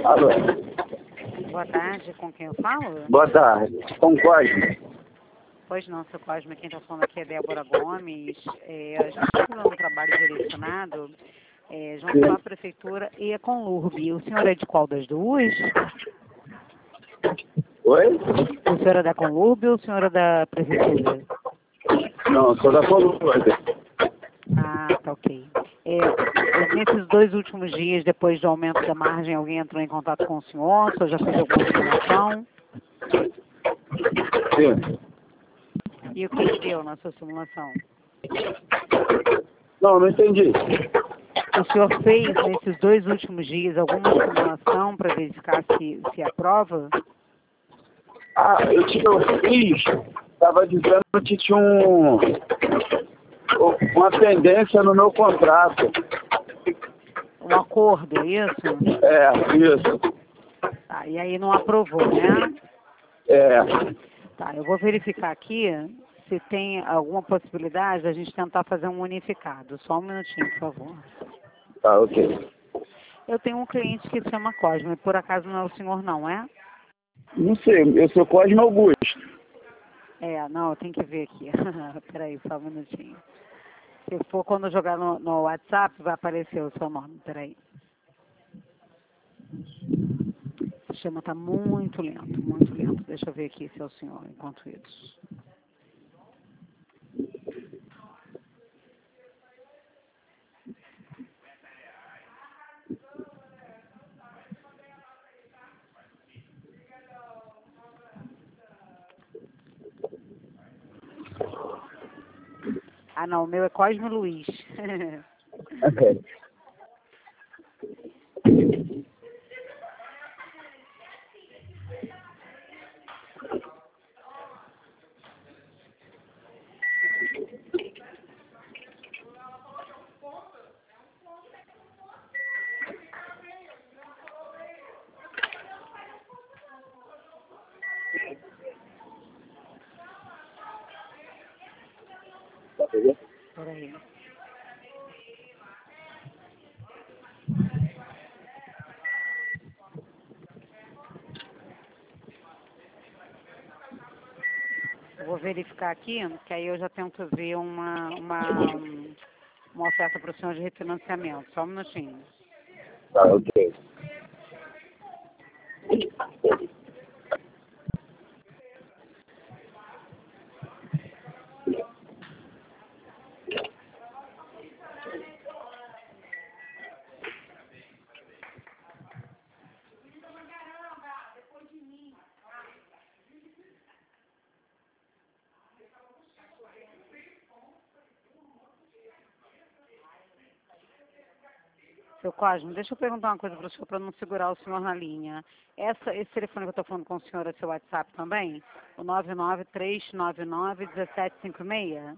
Alô? Boa tarde, com quem eu falo? Boa tarde. Com o Cosme. Pois não, seu Cosme, quem está falando aqui é Débora Gomes. A gente está fazendo um trabalho direcionado junto à Prefeitura e a Conlurb. O senhor é de qual das duas? Oi? O senhor é da Conlurb ou o senhor é da Prefeitura? Não, sou da Colômbia. Ah, tá ok. Nesses 2 últimos dias, depois do aumento da margem, alguém entrou em contato com o senhor? O senhor já fez alguma simulação? Sim. E o que deu na sua simulação? Não entendi. O senhor fez, nesses 2 últimos dias, alguma simulação para verificar se aprova? Ah, eu fiz, estava dizendo que tinha uma pendência no meu contrato. Um acordo, é isso? É, isso. Tá, e aí não aprovou, né? É. Tá, eu vou verificar aqui se tem alguma possibilidade da gente tentar fazer um unificado. Só um minutinho, por favor. Tá, ok. Eu tenho um cliente que se chama Cosme, por acaso não é o senhor não, é? Não sei, eu sou Cosme Augusto. Não, eu tenho que ver aqui. Peraí, só um minutinho. Se for quando jogar no WhatsApp, vai aparecer o seu nome, peraí. O sistema está muito lento, muito lento. Deixa eu ver aqui se é o senhor, enquanto isso. Ah, não, o meu é Cosme Luiz. Ok. Peraí. Eu vou verificar aqui, que aí eu já tento ver uma oferta para o senhor de refinanciamento. Só um minutinho. Tá, ok. Seu Cosme, deixa eu perguntar uma coisa para o senhor, para não segurar o senhor na linha. Esse telefone que eu estou falando com o senhor é seu WhatsApp também? O 993991756?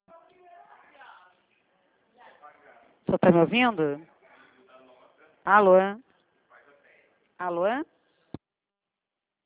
O senhor está me ouvindo? Alô? Alô?